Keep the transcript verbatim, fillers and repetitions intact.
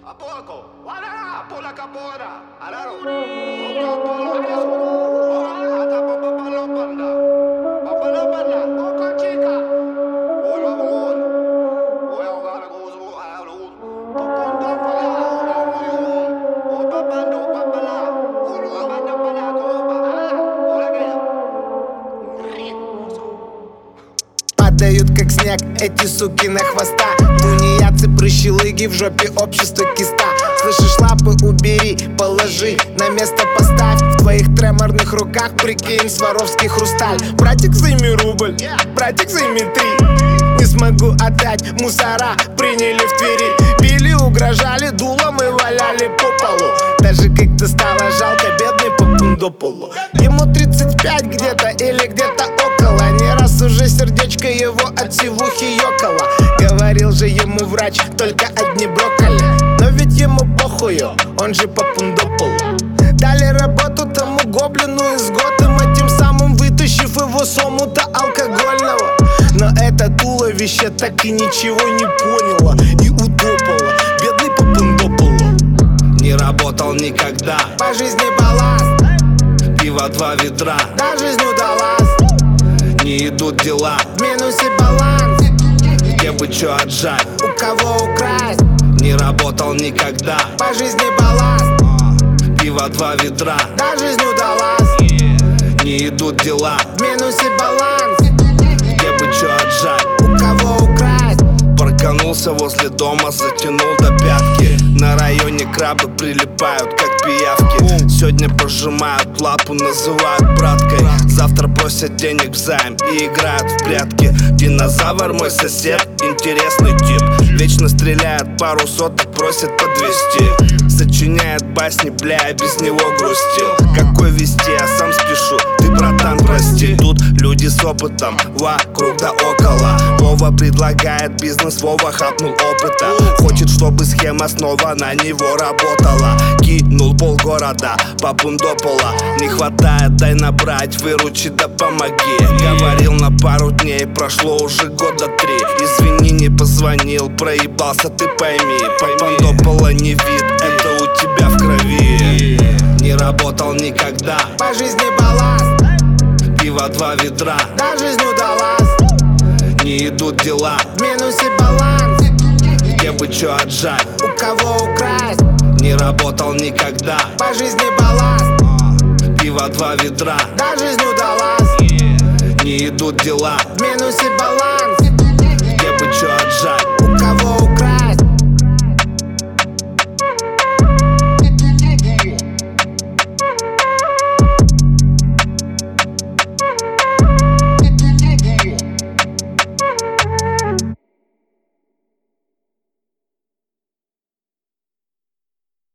A poco, guarda, por la capora, alaro, poco, poco, hasta papá lo panda, papá lo panda, poco chica, voy a voy, voy a ahogar a gozo, a la luz, poco, poco, voy papando, papala, uno abanda para copa, hola que Падают как снег эти суки на хвоста. Тунеядцы, прыщи-лыги, в жопе общества киста. Слышишь, лапы убери, положи, на место поставь. В твоих треморных руках, прикинь, сваровский хрусталь. Братик, займи рубль, братик, займи три. Не смогу отдать, мусора приняли в Твери. Били, угрожали, дулом и валяли по полу. Даже как-то стало жалко, бедный Папундополу. Ему тридцать пять где-то или где-то около. Не раз уже сердечко его от сивухи ёкало. Говорил же ему врач, только одни брокколи. Но ведь ему похую, он же Папундополу. Дали работу тому гоблину из Готэма, тем самым вытащив его с омута алкогольного. Но это туловище так и ничего не поняло и утопало. Бедный Папундополу. Не работал никогда, По жизни балласт, пиво два ведра, да жизнь удалась. не идут дела, В минусе баланс, где бы чё отжать. у кого украсть. Не работал никогда, По жизни балласт, пиво два ведра, да жизнь удалась. не идут дела, В минусе баланс, где бы чё отжать. у кого украсть. Парканулся возле дома, затянул до пятки. На районе крабы прилипают, как пиявки. Сегодня пожимают лапу, называют браткой. Завтра просят денег взаймы и играют в прятки. Динозавр мой сосед, интересный тип. Вечно стреляет пару соток, просит по двести. Сочиняет басни, бля, я без него грустил. Какой вести, я сам спешу, ты, братан, прости. Тут люди с опытом, вокруг да около. Вова предлагает бизнес, Вова хапнул опыта. Хочет, чтобы схема снова на него работала. Кинул полгорода, Папундопола. Не хватает, дай набрать, выручи да помоги. Говорил на пару дней, прошло уже года три. Извини, не позвонил, проебался, ты пойми. Папундопола не вид, это у тебя в крови. Не работал никогда, По жизни балласт, пиво два ведра, да жизнь удалась. не идут дела, В минусе баланс, где бы чё отжать. у кого украсть. Не работал никогда, По жизни балласт, пиво два ведра, да жизнь удалась. не идут дела, В минусе баланс,